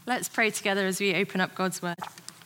Let's pray together as we open up God's word.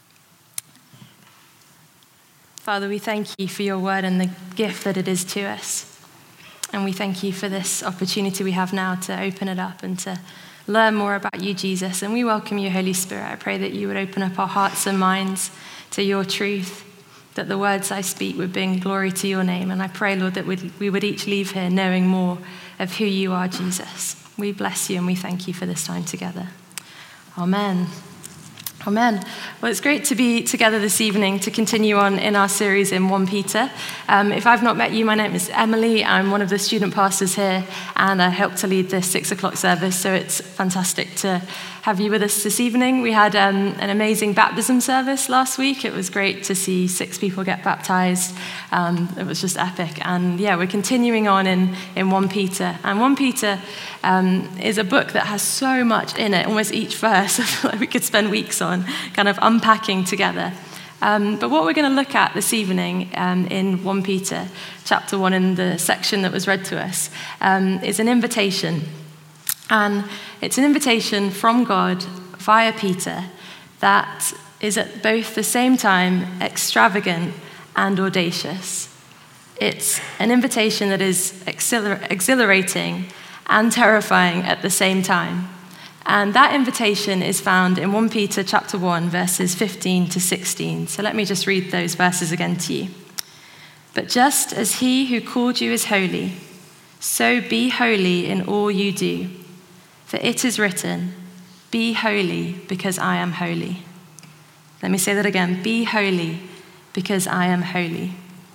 Father, we thank you for your word and the gift that it is to us. And we thank you for this opportunity we have now to open it up and to learn more about you, Jesus. And we welcome you, Holy Spirit. I pray that you would open up our hearts and minds to your truth, that the words I speak would bring glory to your name. And I pray, Lord, that we would each leave here knowing more of who you are, Jesus. We bless you and we thank you for this time together. Amen. Amen. Well, it's great to be together this evening to continue on in our series in 1 Peter. If I've not met you, my name is Emily. I'm one of the student pastors here, and I help to lead this 6 o'clock service, so it's fantastic to have you with us this evening. We had an amazing baptism service last week. It was great to see 6 people get baptized. It was just epic. And yeah, we're continuing on in 1 Peter. And 1 Peter is a book that has so much in it, almost each verse I feel like we could spend weeks on, kind of unpacking together. But what we're going to look at this evening in 1 Peter, chapter 1, in the section that was read to us, is an invitation. And it's an invitation from God via Peter that is at both the same time extravagant and audacious. It's an invitation that is exhilarating and terrifying at the same time. And that invitation is found in 1 Peter chapter 1, verses 15 to 16. So let me just read those verses again to you. But just as he who called you is holy, so be holy in all you do. For it is written, be holy because I am holy. Let me say that again, be holy because I am holy.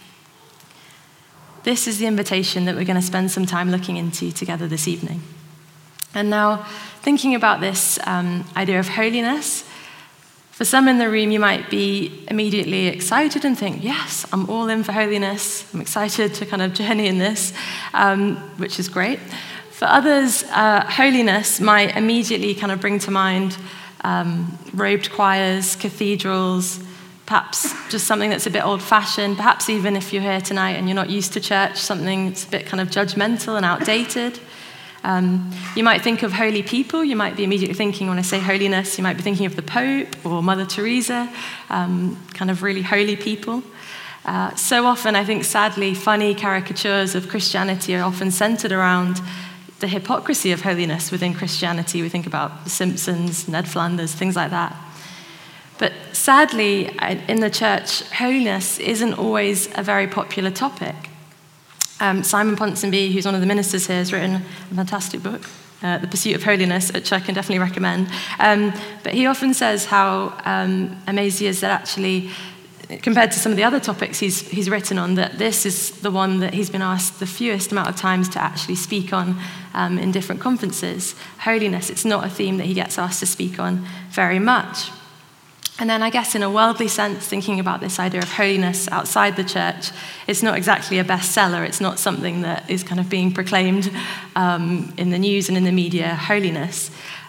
This is the invitation that we're going to spend some time looking into together this evening. And now, thinking about this idea of holiness, for some in the room, you might be immediately excited and think, yes, I'm all in for holiness. I'm excited to kind of journey in this, which is great. For others, holiness might immediately kind of bring to mind robed choirs, cathedrals, perhaps just something that's a bit old-fashioned, perhaps even if you're here tonight and you're not used to church, something that's a bit kind of judgmental and outdated. You might think of holy people. You might be immediately thinking, when I say holiness, you might be thinking of the Pope or Mother Teresa, kind of really holy people. So often, I think, sadly, funny caricatures of Christianity are often centered around the hypocrisy of holiness within Christianity. We think about The Simpsons, Ned Flanders, things like that. But sadly, in the church, holiness isn't always a very popular topic. Simon Ponsonby, who's one of the ministers here, has written a fantastic book, The Pursuit of Holiness, which I can definitely recommend. But he often says how amazed he is that actually, compared to some of the other topics he's written on, that this is the one that he's been asked the fewest amount of times to actually speak on in different conferences. Holiness, it's not a theme that he gets asked to speak on very much. And then I guess in a worldly sense, thinking about this idea of holiness outside the church, it's not exactly a bestseller. It's not something that is kind of being proclaimed in the news and in the media, holiness.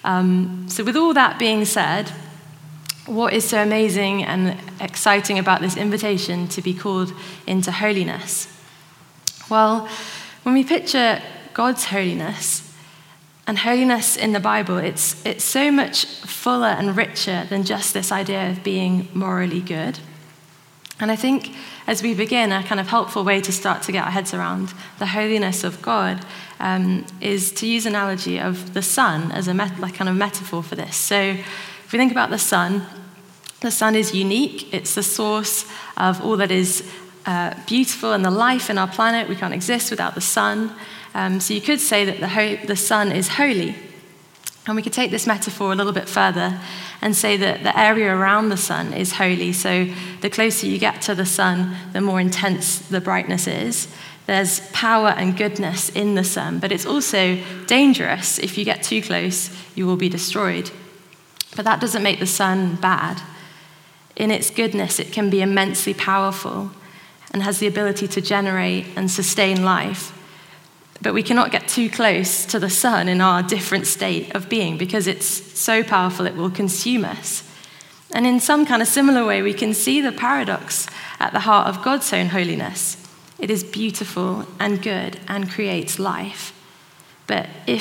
So with all that being said, what is so amazing and exciting about this invitation to be called into holiness? Well, when we picture God's holiness, and holiness in the Bible, it's so much fuller and richer than just this idea of being morally good. And I think as we begin, a kind of helpful way to start to get our heads around the holiness of God is to use an analogy of the sun as a kind of metaphor for this. So if we think about the sun is unique. It's the source of all that is beautiful and the life in our planet. We can't exist without the sun. So you could say that the sun is holy. And we could take this metaphor a little bit further and say that the area around the sun is holy. So the closer you get to the sun, the more intense the brightness is. There's power and goodness in the sun, but it's also dangerous. If you get too close, you will be destroyed. But that doesn't make the sun bad. In its goodness, it can be immensely powerful and has the ability to generate and sustain life. But we cannot get too close to the sun in our different state of being because it's so powerful it will consume us. And in some kind of similar way, we can see the paradox at the heart of God's own holiness. It is beautiful and good and creates life. But if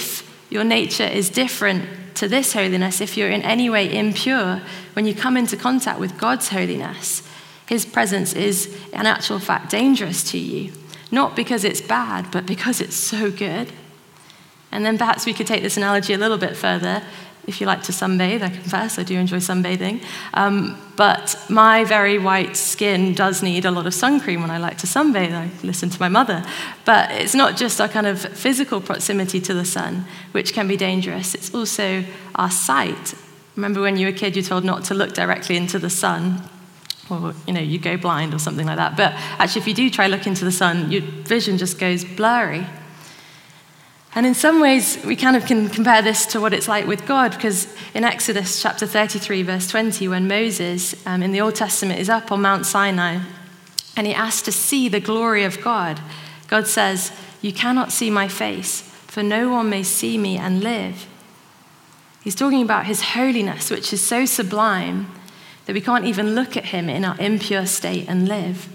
your nature is different to this holiness, if you're in any way impure, when you come into contact with God's holiness, his presence is in actual fact dangerous to you. Not because it's bad, but because it's so good. And then perhaps we could take this analogy a little bit further. If you like to sunbathe, I confess, I do enjoy sunbathing. But my very white skin does need a lot of sun cream when I like to sunbathe. I listen to my mother. But it's not just our kind of physical proximity to the sun, which can be dangerous. It's also our sight. Remember when you were a kid, you're told not to look directly into the sun, or you go blind or something like that. But actually, if you do try look into the sun, your vision just goes blurry. And in some ways, we kind of can compare this to what it's like with God, because in Exodus chapter 33, verse 20, when Moses in the Old Testament is up on Mount Sinai and he asks to see the glory of God, God says, "You cannot see my face, for no one may see me and live." He's talking about his holiness, which is so sublime that we can't even look at him in our impure state and live.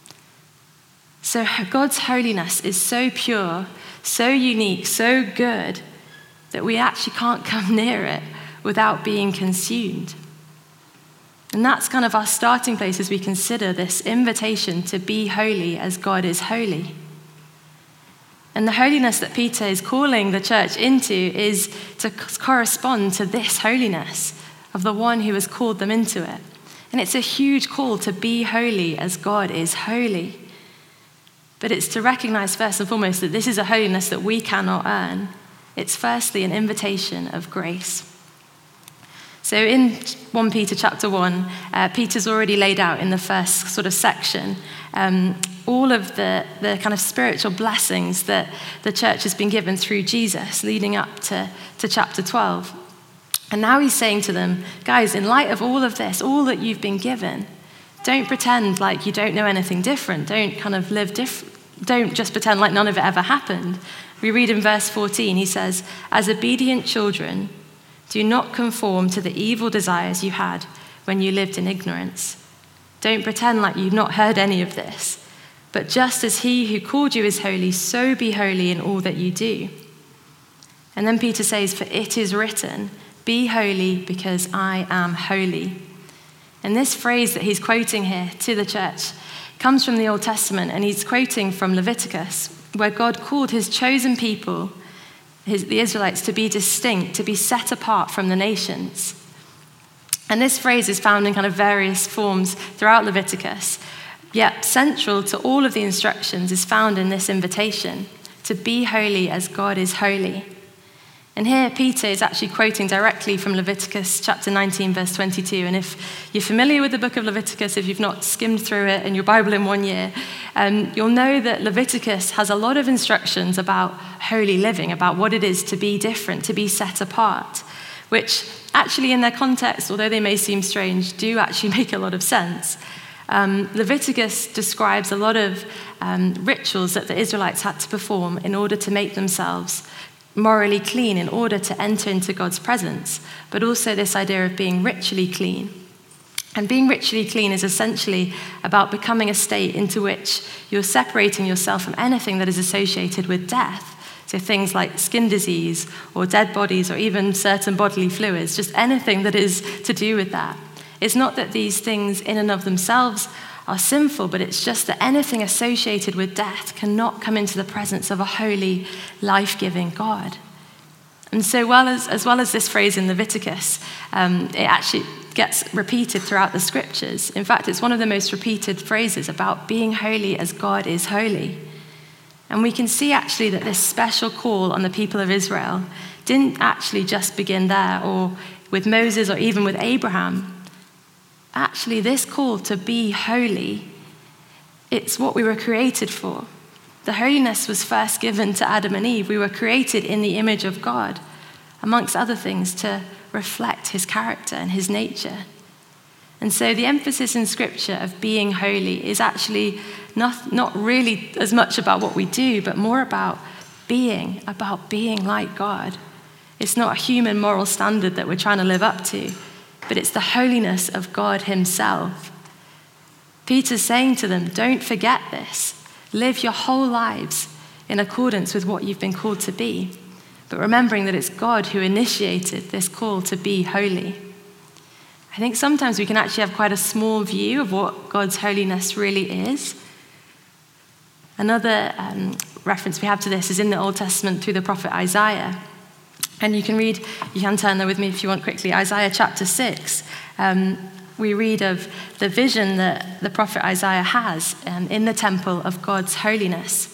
So God's holiness is so pure, so unique, so good, that we actually can't come near it without being consumed. And that's kind of our starting place as we consider this invitation to be holy as God is holy. And the holiness that Peter is calling the church into is to correspond to this holiness of the one who has called them into it. And it's a huge call to be holy as God is holy. But it's to recognize first and foremost that this is a holiness that we cannot earn. It's firstly an invitation of grace. So in 1 Peter chapter 1, Peter's already laid out in the first sort of section all of the kind of spiritual blessings that the church has been given through Jesus leading up to chapter 12. And now he's saying to them, guys, in light of all of this, all that you've been given, don't pretend like you don't know anything different. Don't kind of live different. Don't just pretend like none of it ever happened. We read in verse 14, he says, "As obedient children, do not conform to the evil desires you had when you lived in ignorance." Don't pretend like you've not heard any of this. But just as he who called you is holy, so be holy in all that you do. And then Peter says, "For it is written, be holy because I am holy." And this phrase that he's quoting here to the church comes from the Old Testament, and he's quoting from Leviticus, where God called his chosen people, the Israelites, to be distinct, to be set apart from the nations. And this phrase is found in kind of various forms throughout Leviticus, yet central to all of the instructions is found in this invitation, to be holy as God is holy. And here Peter is actually quoting directly from Leviticus chapter 19, verse 22. And if you're familiar with the book of Leviticus, if you've not skimmed through it in your Bible in 1 year, you'll know that Leviticus has a lot of instructions about holy living, about what it is to be different, to be set apart, which actually in their context, although they may seem strange, do actually make a lot of sense. Leviticus describes a lot of rituals that the Israelites had to perform in order to make themselves morally clean in order to enter into God's presence, but also this idea of being ritually clean. And being ritually clean is essentially about becoming a state into which you're separating yourself from anything that is associated with death. So things like skin disease or dead bodies or even certain bodily fluids, just anything that is to do with that. It's not that these things in and of themselves are sinful, but it's just that anything associated with death cannot come into the presence of a holy, life-giving God. And so as well as this phrase in Leviticus, it actually gets repeated throughout the scriptures. In fact, it's one of the most repeated phrases about being holy as God is holy. And we can see actually that this special call on the people of Israel didn't actually just begin there or with Moses or even with Abraham. Actually, this call to be holy, it's what we were created for. The holiness was first given to Adam and Eve. We were created in the image of God, amongst other things, to reflect his character and his nature. And so the emphasis in Scripture of being holy is actually not really as much about what we do, but more about being like God. It's not a human moral standard that we're trying to live up to, but it's the holiness of God himself. Peter's saying to them, don't forget this. Live your whole lives in accordance with what you've been called to be. but remembering that it's God who initiated this call to be holy. I think sometimes we can actually have quite a small view of what God's holiness really is. Another reference we have to this is in the Old Testament through the prophet Isaiah. And you can turn there with me if you want quickly, Isaiah chapter 6. We read of the vision that the prophet Isaiah has in the temple of God's holiness.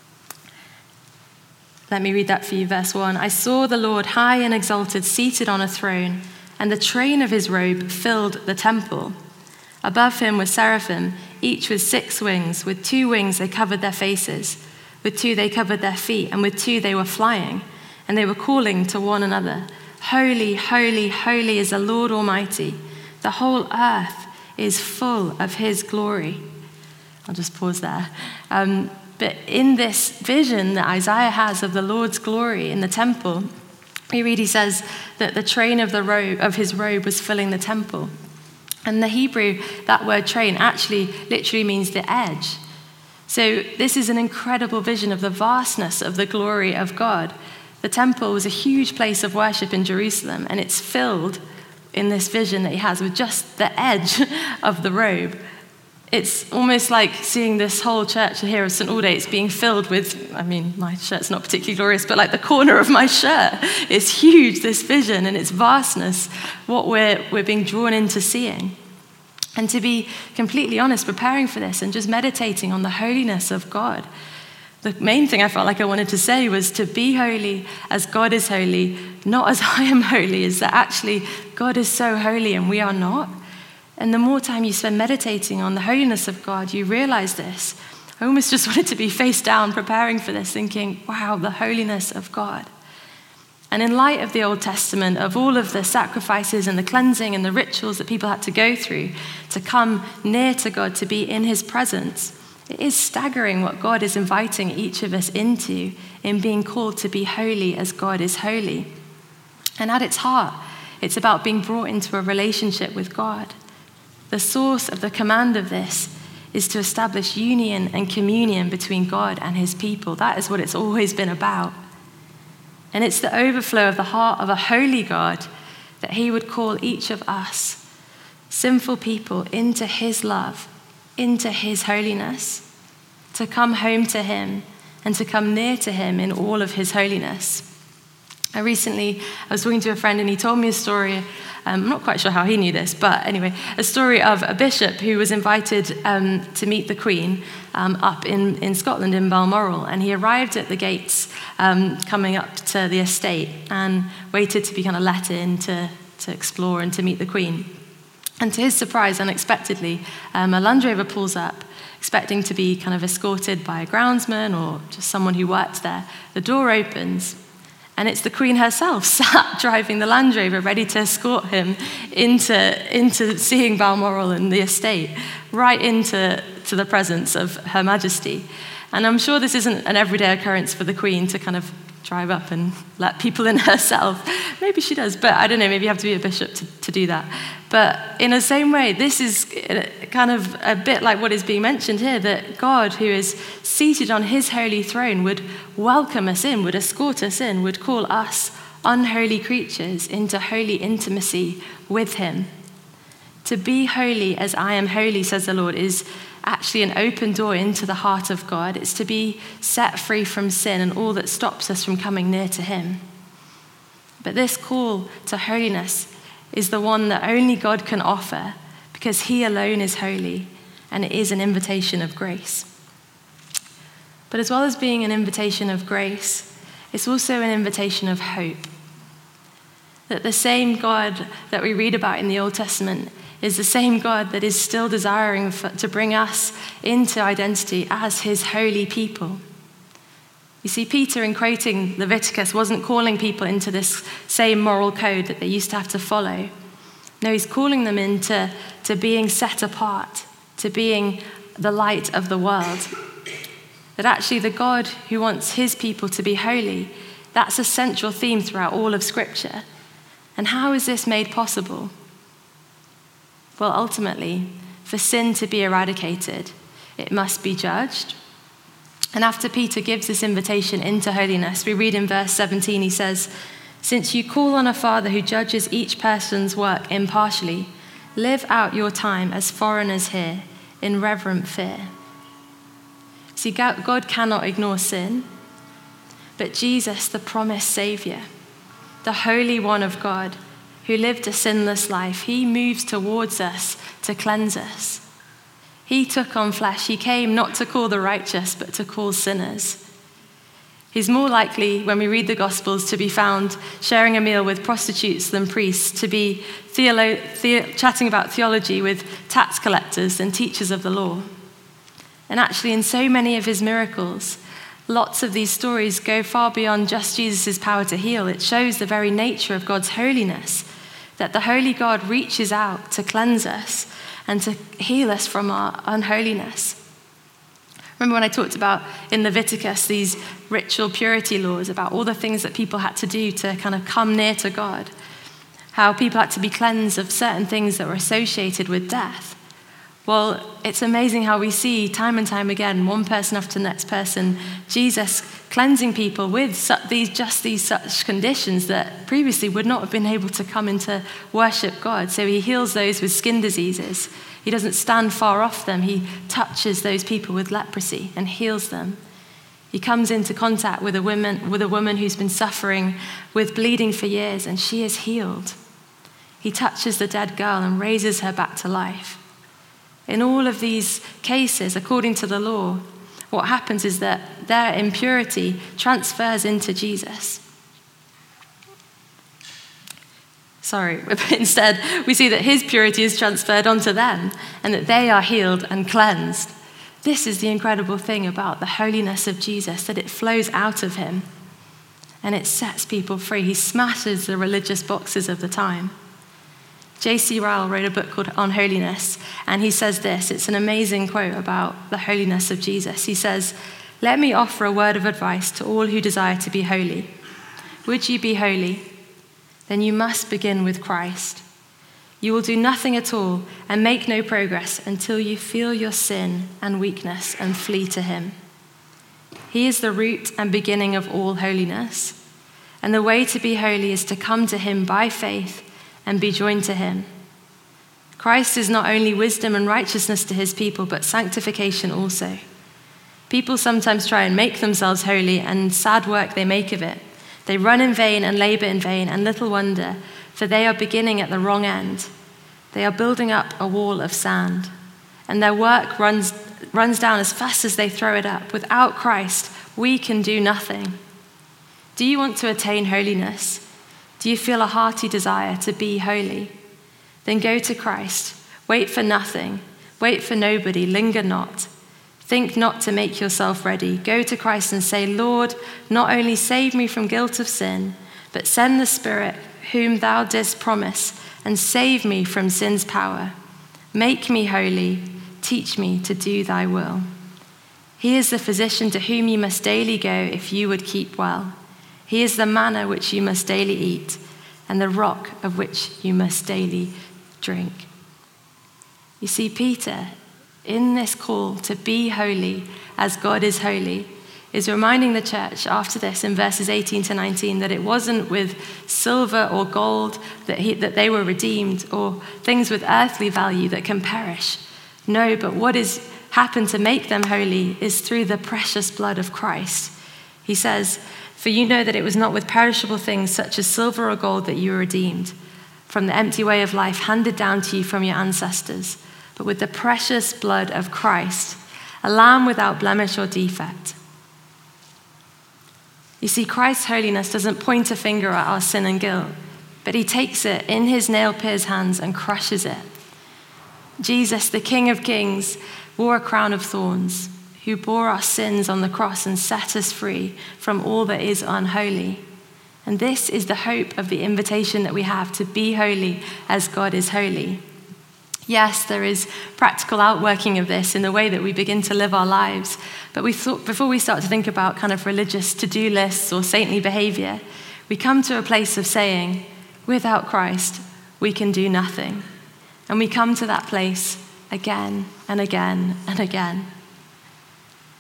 Let me read that for you, verse 1. I saw the Lord high and exalted, seated on a throne, and the train of his robe filled the temple. Above him were seraphim, each with 6 wings. With 2 wings they covered their faces, with 2 they covered their feet, and with 2 they were flying. And they were calling to one another, Holy, holy, holy is the Lord Almighty. The whole earth is full of his glory. I'll just pause there. But in this vision that Isaiah has of the Lord's glory in the temple, he says that the train of his robe was filling the temple. And the Hebrew, that word train actually literally means the edge. So this is an incredible vision of the vastness of the glory of God. The temple was a huge place of worship in Jerusalem, and it's filled in this vision that he has with just the edge of the robe. It's almost like seeing this whole church here of St. Aldate's being filled with, my shirt's not particularly glorious, but like the corner of my shirt is huge, this vision and its vastness, what we're being drawn into seeing. And to be completely honest, preparing for this and just meditating on the holiness of God, the main thing I felt like I wanted to say was to be holy as God is holy, not as I am holy, is that actually God is so holy and we are not. And the more time you spend meditating on the holiness of God, you realize this. I almost just wanted to be face down preparing for this, thinking, wow, the holiness of God. And in light of the Old Testament, of all of the sacrifices and the cleansing and the rituals that people had to go through to come near to God, to be in his presence, it is staggering what God is inviting each of us into in being called to be holy as God is holy. And at its heart, it's about being brought into a relationship with God. The source of the command of this is to establish union and communion between God and his people. That is what it's always been about. And it's the overflow of the heart of a holy God that he would call each of us, sinful people, into his love, into his holiness, to come home to him and to come near to him in all of his holiness. I was talking to a friend and he told me a story. I'm not quite sure how he knew this, but anyway, a story of a bishop who was invited to meet the Queen up in Scotland, in Balmoral. And he arrived at the gates coming up to the estate and waited to be kind of let in to explore and to meet the Queen. And to his surprise, unexpectedly, a Land Rover pulls up, expecting to be kind of escorted by a groundsman or just someone who worked there. The door opens, and it's the Queen herself sat driving the Land Rover, ready to escort him into seeing Balmoral and the estate, right into the presence of Her Majesty. And I'm sure this isn't an everyday occurrence for the Queen to kind of drive up and let people in herself. Maybe she does, but I don't know, maybe you have to be a bishop to do that. But in the same way, this is kind of a bit like what is being mentioned here, that God, who is seated on his holy throne, would welcome us in, would escort us in, would call us unholy creatures into holy intimacy with him. To be holy as I am holy, says the Lord, is actually an open door into the heart of God. It's to be set free from sin and all that stops us from coming near to him. But this call to holiness is the one that only God can offer, because he alone is holy, and it is an invitation of grace. But as well as being an invitation of grace, it's also an invitation of hope. That the same God that we read about in the Old Testament is the same God that is still desiring to bring us into identity as his holy people. You see, Peter, in quoting Leviticus, wasn't calling people into this same moral code that they used to have to follow. No, he's calling them into being set apart, to being the light of the world. That actually the God who wants his people to be holy, that's a central theme throughout all of Scripture. And how is this made possible? Well, ultimately, for sin to be eradicated, it must be judged. And after Peter gives this invitation into holiness, we read in verse 17, he says, "Since you call on a Father who judges each person's work impartially, live out your time as foreigners here in reverent fear." See, God cannot ignore sin, but Jesus, the promised Savior, the Holy One of God, who lived a sinless life, he moves towards us to cleanse us. He took on flesh. He came not to call the righteous, but to call sinners. He's more likely, when we read the Gospels, to be found sharing a meal with prostitutes than priests, to be chatting about theology with tax collectors than teachers of the law. And actually, in so many of his miracles, lots of these stories go far beyond just Jesus' power to heal. It shows the very nature of God's holiness, that the holy God reaches out to cleanse us and to heal us from our unholiness. Remember when I talked about in Leviticus these ritual purity laws, about all the things that people had to do to kind of come near to God, how people had to be cleansed of certain things that were associated with death. Well, it's amazing how we see time and time again, one person after the next person, Jesus cleansing people with these such conditions that previously would not have been able to come into worship God. So he heals those with skin diseases. He doesn't stand far off them. He touches those people with leprosy and heals them. He comes into contact with a woman who's been suffering with bleeding for years, and she is healed. He touches the dead girl and raises her back to life. In all of these cases, according to the law, what happens is that their impurity transfers into Jesus. But instead, we see that his purity is transferred onto them and that they are healed and cleansed. This is the incredible thing about the holiness of Jesus, that it flows out of him and it sets people free. He smashes the religious boxes of the time. J.C. Ryle wrote a book called On Holiness, and he says this. It's an amazing quote about the holiness of Jesus. He says, "Let me offer a word of advice to all who desire to be holy. Would you be holy? Then you must begin with Christ. You will do nothing at all and make no progress until you feel your sin and weakness and flee to him. He is the root and beginning of all holiness, and the way to be holy is to come to him by faith and be joined to him. Christ is not only wisdom and righteousness to his people, but sanctification also. People sometimes try and make themselves holy, and sad work they make of it. They run in vain and labor in vain, and little wonder, for they are beginning at the wrong end. They are building up a wall of sand, and their work runs down as fast as they throw it up. Without Christ, we can do nothing. Do you want to attain holiness? Do you feel a hearty desire to be holy? Then go to Christ. Wait for nothing. Wait for nobody. Linger not. Think not to make yourself ready. Go to Christ and say, Lord, not only save me from guilt of sin, but send the Spirit whom thou didst promise, and save me from sin's power. Make me holy. Teach me to do thy will. He is the physician to whom you must daily go if you would keep well. He is the manna which you must daily eat, and the rock of which you must daily drink. You see, Peter, in this call to be holy as God is holy, is reminding the church after this in verses 18 to 19 that it wasn't with silver or gold that they were redeemed, or things with earthly value that can perish. No, but what has happened to make them holy is through the precious blood of Christ. He says, "For you know that it was not with perishable things such as silver or gold that you were redeemed from the empty way of life handed down to you from your ancestors, but with the precious blood of Christ, a lamb without blemish or defect." You see, Christ's holiness doesn't point a finger at our sin and guilt, but he takes it in his nail-pierced hands and crushes it. Jesus, the King of Kings, wore a crown of thorns, who bore our sins on the cross and set us free from all that is unholy. And this is the hope of the invitation that we have to be holy as God is holy. Yes, there is practical outworking of this in the way that we begin to live our lives. But we thought before we start to think about kind of religious to-do lists or saintly behavior, we come to a place of saying, without Christ, we can do nothing. And we come to that place again and again and again.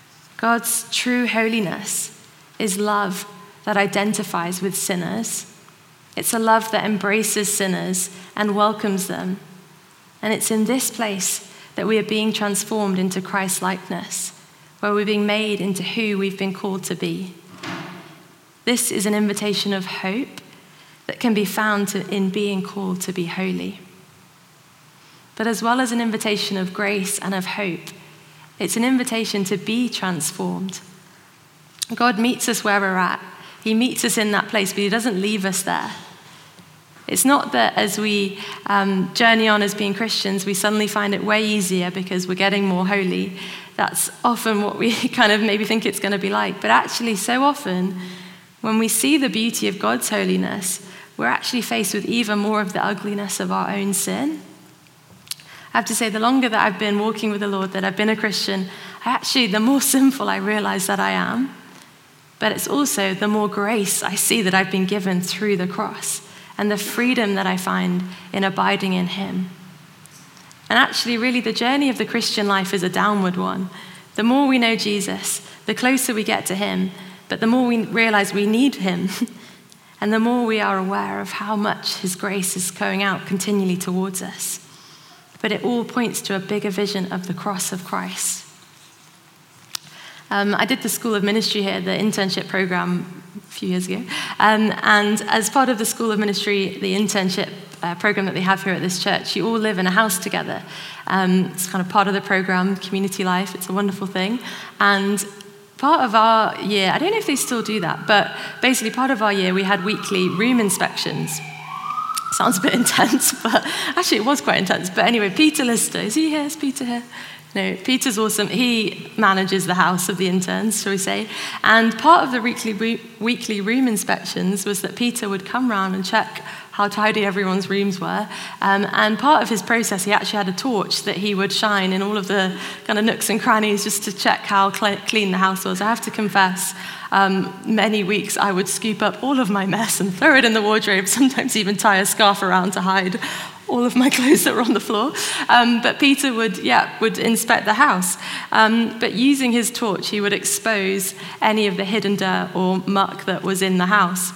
God's true holiness is love that identifies with sinners. It's a love that embraces sinners and welcomes them. And it's in this place that we are being transformed into Christ-likeness, where we're being made into who we've been called to be. This is an invitation of hope that can be found in being called to be holy. But as well as an invitation of grace and of hope, it's an invitation to be transformed. God meets us where we're at. He meets us in that place, but he doesn't leave us there. It's not that as we journey on as being Christians, we suddenly find it way easier because we're getting more holy. That's often what we kind of maybe think it's going to be like. But actually, so often, when we see the beauty of God's holiness, we're actually faced with even more of the ugliness of our own sin. I have to say, the longer that I've been walking with the Lord, that I've been a Christian, the more sinful I realize that I am. But it's also the more grace I see that I've been given through the cross and the freedom that I find in abiding in him. And actually, really, the journey of the Christian life is a downward one. The more we know Jesus, the closer we get to him, but the more we realize we need him, and the more we are aware of how much his grace is going out continually towards us. But it all points to a bigger vision of the cross of Christ. I did the School of Ministry here, the internship program, a few years ago. And as part of the School of Ministry, the internship program that they have here at this church, you all live in a house together. It's kind of part of the program, community life. It's a wonderful thing. And part of our year, I don't know if they still do that, but basically part of our year, we had weekly room inspections. Sounds a bit intense, but actually it was quite intense. But anyway, Peter Lister, is he here? Is Peter here? No, Peter's awesome. He manages the house of the interns, shall we say. And part of the weekly room inspections was that Peter would come round and check how tidy everyone's rooms were. And part of his process, he actually had a torch that he would shine in all of the kind of nooks and crannies just to check how clean the house was. I have to confess, many weeks I would scoop up all of my mess and throw it in the wardrobe, sometimes even tie a scarf around to hide all of my clothes that were on the floor. But Peter would inspect the house. But using his torch, he would expose any of the hidden dirt or muck that was in the house.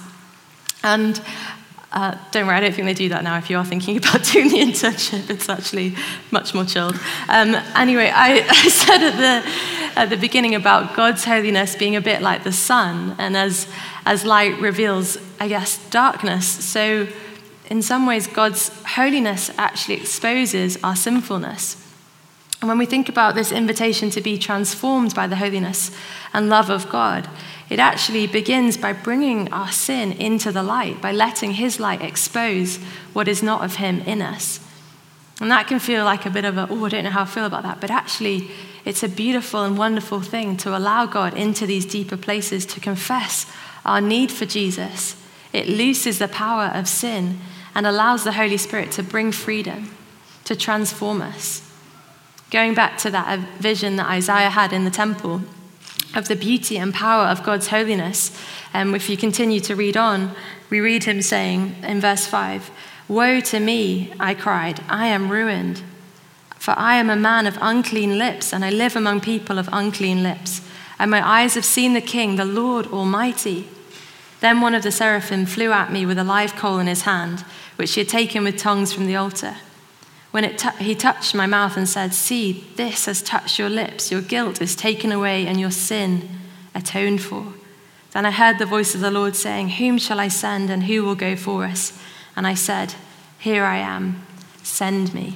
And don't worry, I don't think they do that now. If you are thinking about doing the internship, it's actually much more chilled. Anyway, I said at the beginning about God's holiness being a bit like the sun, and as light reveals, I guess, darkness. So in some ways, God's holiness actually exposes our sinfulness. And when we think about this invitation to be transformed by the holiness and love of God, it actually begins by bringing our sin into the light, by letting his light expose what is not of him in us. And that can feel like a bit of I don't know how I feel about that. But actually, it's a beautiful and wonderful thing to allow God into these deeper places, to confess our need for Jesus. It looses the power of sin and allows the Holy Spirit to bring freedom, to transform us. Going back to that vision that Isaiah had in the temple of the beauty and power of God's holiness, if you continue to read on, we read him saying in verse 5, "Woe to me, I cried, I am ruined, for I am a man of unclean lips, and I live among people of unclean lips, and my eyes have seen the King, the Lord Almighty." Then one of the seraphim flew at me with a live coal in his hand, which he had taken with tongs from the altar. When he touched my mouth and said, "See, this has touched your lips. Your guilt is taken away and your sin atoned for." Then I heard the voice of the Lord saying, "Whom shall I send and who will go for us?" And I said, "Here I am, send me."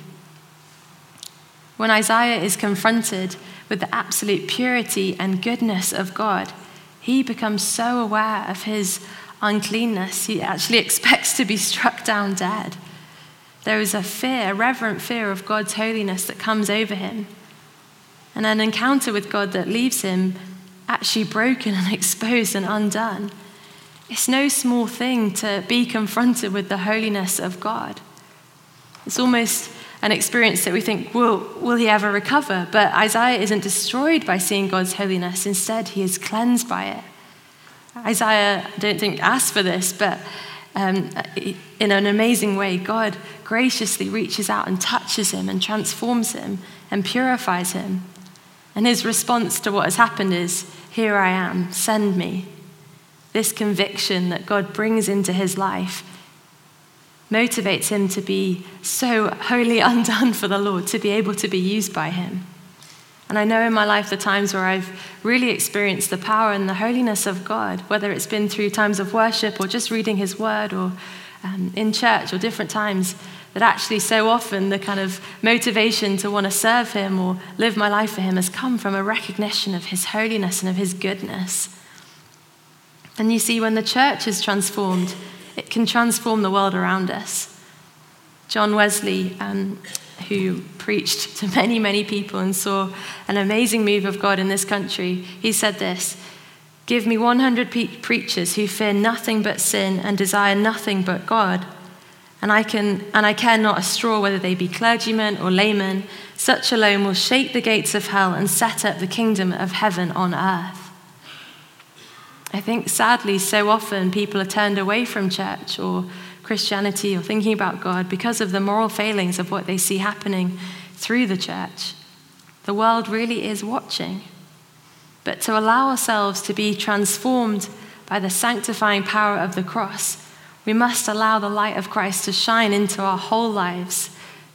When Isaiah is confronted with the absolute purity and goodness of God, he becomes so aware of his uncleanness, he actually expects to be struck down dead. There is a fear, a reverent fear of God's holiness that comes over him, and an encounter with God that leaves him actually broken and exposed and undone. It's no small thing to be confronted with the holiness of God. It's almost an experience that we think, will he ever recover? But Isaiah isn't destroyed by seeing God's holiness. Instead, he is cleansed by it. Isaiah, I don't think, asked for this, but in an amazing way, God graciously reaches out and touches him and transforms him and purifies him. And his response to what has happened is, "Here I am, send me." This conviction that God brings into his life motivates him to be so wholly undone for the Lord, to be able to be used by him. And I know in my life the times where I've really experienced the power and the holiness of God, whether it's been through times of worship or just reading his word or in church or different times, that actually so often the kind of motivation to want to serve him or live my life for him has come from a recognition of his holiness and of his goodness. And you see, when the church is transformed, it can transform the world around us. John Wesley, who preached to many, many people and saw an amazing move of God in this country, he said this: "Give me 100 preachers who fear nothing but sin and desire nothing but God, and I care not a straw whether they be clergymen or laymen. Such alone will shake the gates of hell and set up the kingdom of heaven on earth." I think sadly so often people are turned away from church or Christianity or thinking about God because of the moral failings of what they see happening through the church. The world really is watching. But to allow ourselves to be transformed by the sanctifying power of the cross, we must allow the light of Christ to shine into our whole lives.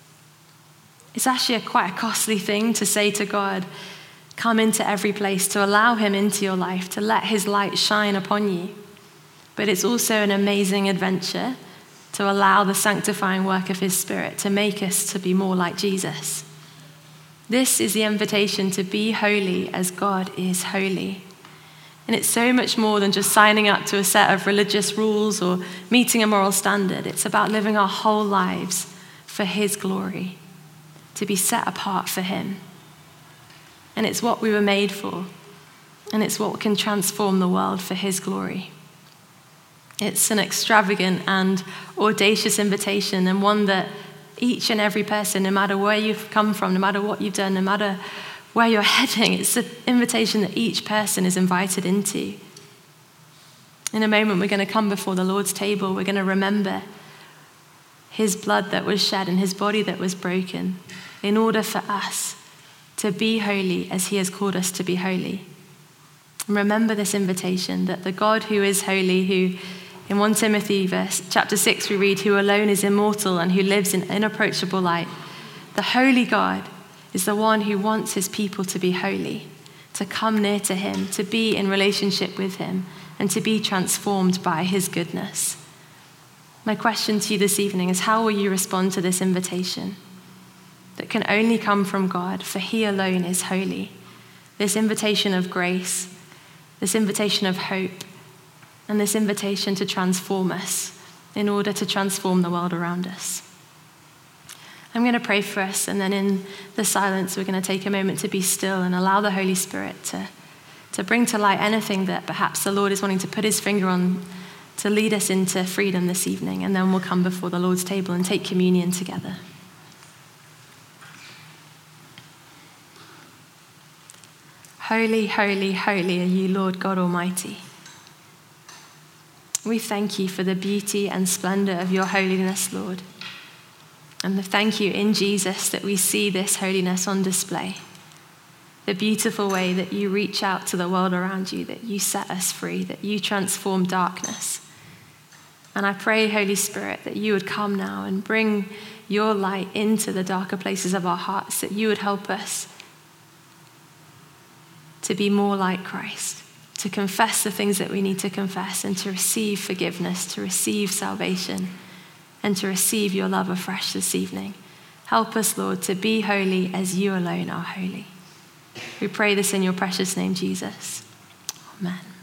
It's actually quite a costly thing to say to God, "Come into every place," to allow him into your life, to let his light shine upon you. But it's also an amazing adventure to allow the sanctifying work of his Spirit to make us to be more like Jesus. This is the invitation to be holy as God is holy. And it's so much more than just signing up to a set of religious rules or meeting a moral standard. It's about living our whole lives for his glory, to be set apart for him. And it's what we were made for. And it's what can transform the world for his glory. It's an extravagant and audacious invitation, and one that each and every person, no matter where you've come from, no matter what you've done, no matter where you're heading, it's an invitation that each person is invited into. In a moment, we're going to come before the Lord's table. We're going to remember his blood that was shed and his body that was broken in order for us to be holy as he has called us to be holy. And remember this invitation that the God who is holy, who in 1 Timothy chapter 6 we read, "Who alone is immortal and who lives in inapproachable light," the holy God is the one who wants his people to be holy, to come near to him, to be in relationship with him, and to be transformed by his goodness. My question to you this evening is, how will you respond to this invitation that can only come from God, for he alone is holy? This invitation of grace, this invitation of hope, and this invitation to transform us in order to transform the world around us. I'm going to pray for us, and then in the silence, we're going to take a moment to be still and allow the Holy Spirit to bring to light anything that perhaps the Lord is wanting to put his finger on to lead us into freedom this evening. And then we'll come before the Lord's table and take communion together. Holy, holy, holy are you, Lord God Almighty. We thank you for the beauty and splendor of your holiness, Lord. And thank you in Jesus that we see this holiness on display. The beautiful way that you reach out to the world around you, that you set us free, that you transform darkness. And I pray, Holy Spirit, that you would come now and bring your light into the darker places of our hearts, that you would help us to be more like Christ, to confess the things that we need to confess, and to receive forgiveness, to receive salvation, and to receive your love afresh this evening. Help us, Lord, to be holy as you alone are holy. We pray this in your precious name, Jesus. Amen.